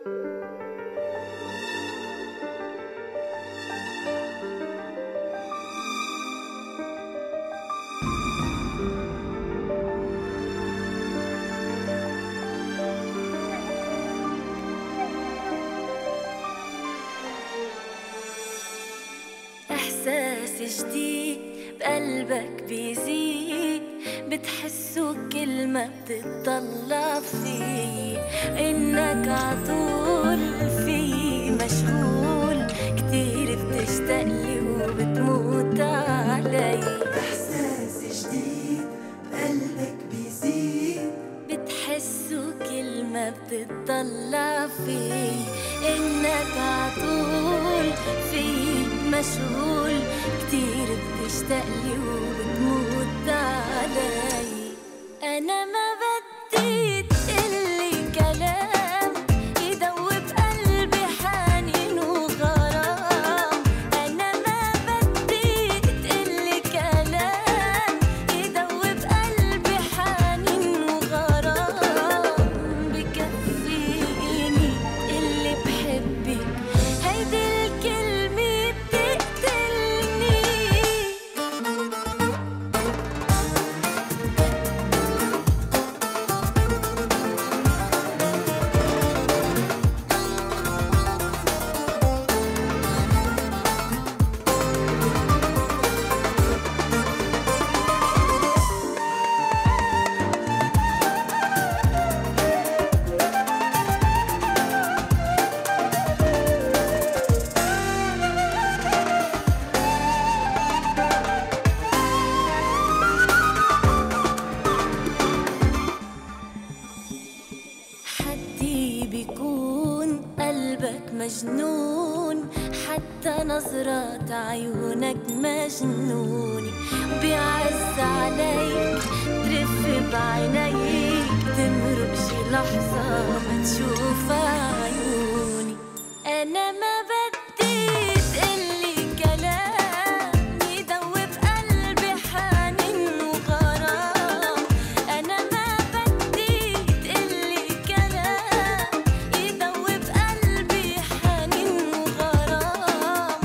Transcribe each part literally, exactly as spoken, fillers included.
إحساس جديد بقلبك بيزيد، بتحسه كل ما بتطلع فيه، إنك عطول فيه مشغول، كتير بتشتاقلي وبتموت علي. إحساس جديد بقلبك بيزيد، بتحسه كل ما بتطلع فيه، إنك عطول فيه مشغول، كتير بتشتاقلي وبتموت علي. أنا ما بدي تقلي كلام يدوب قلبي حنين وغرام، أنا ما بدي تقلي كلام يدوب قلبي حنين وغرام، بكفيني اللي بحبك هيدي الكلمة بتقتلني. حدي بيكون قلبك مجنون، حتى نظرات عيونك مجنوني، بيعز عليك ترف بعينيك، تمرق شي لحظة ما تشوف عيوني. أنا ما بدي تقلي كلام يدوب قلبي حنين وغرام، أنا ما بدي تقلي كلام يدوب قلبي حنين وغرام،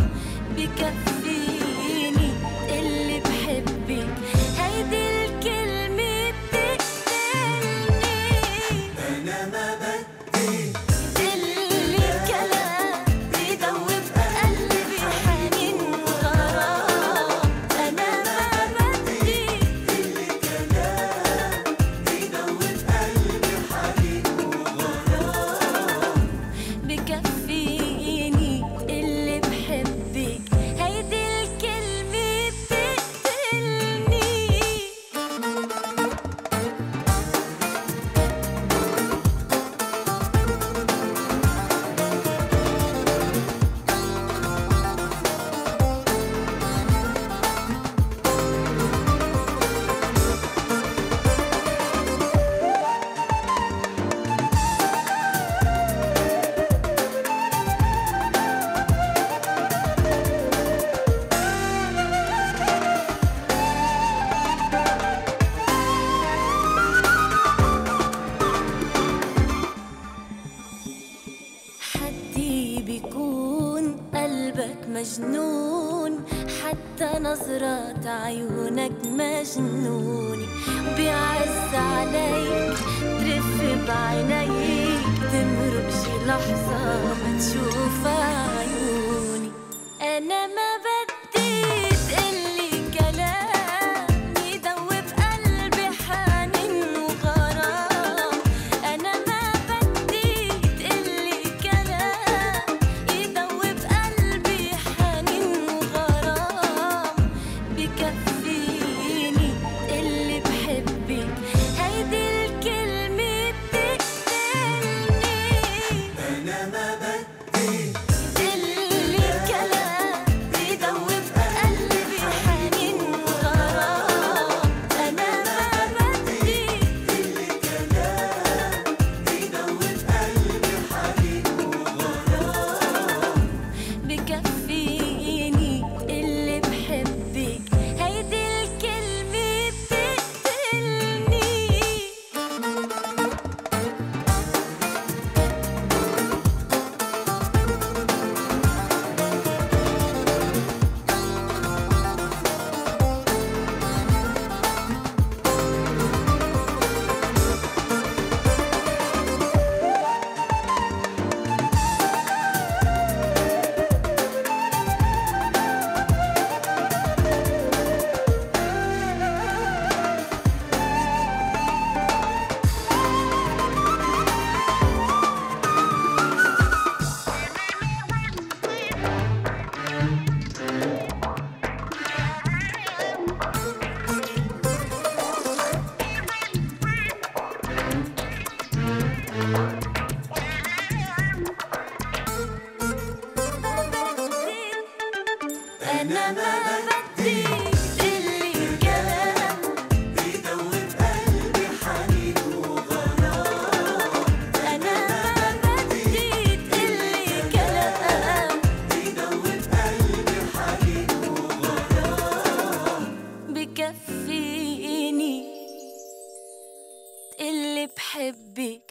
بكفيني اللي بحبك هيدي الكلمة بتقتلني. أنا ما بدي تقلي كلام يدوب قلبي حنين وغرام، أنا ما بدي كل كلام يدوب قلبي حنين وغرام، بكفيني اللي بحبك هيدي الكلمة بتقتلني. حدي بيكون قلبك مجنون، حتى نظرات عيونك مجنوني، بيعز عليك ترف بعينيك، تمرق شي لحظة ما تشوف عيوني. أنا ما بدي تقلي كلام يدوب قلبي حنين وغرام، أنا ما بدي تقلي كلام يدوب قلبي حنين وغرام، بكفيني اللي بحبك هيدي الكلمة بتقتلني. أنا ما بدي تقلي كلام بحبك.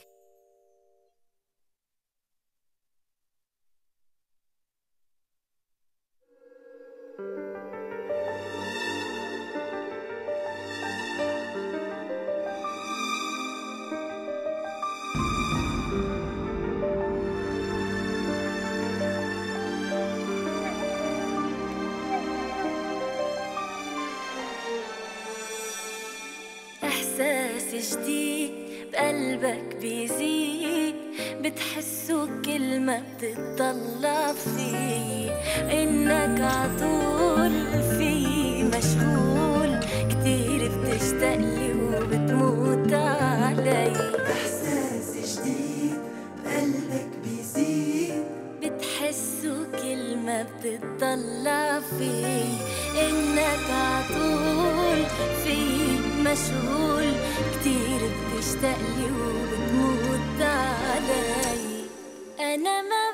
إحساس جديد بقلبك بيزيد، بتحسه كل ما بتطلع فيه، إنك عطول فيه مشغول، كتير بتشتاقلي وبتموت علي. إحساس جديد بقلبك بيزيد، بتحسه كل ما بتطلع فيه، إنك عطول فيه مشغول، كتير بتشتاقلي وبتموت علي. أنا ما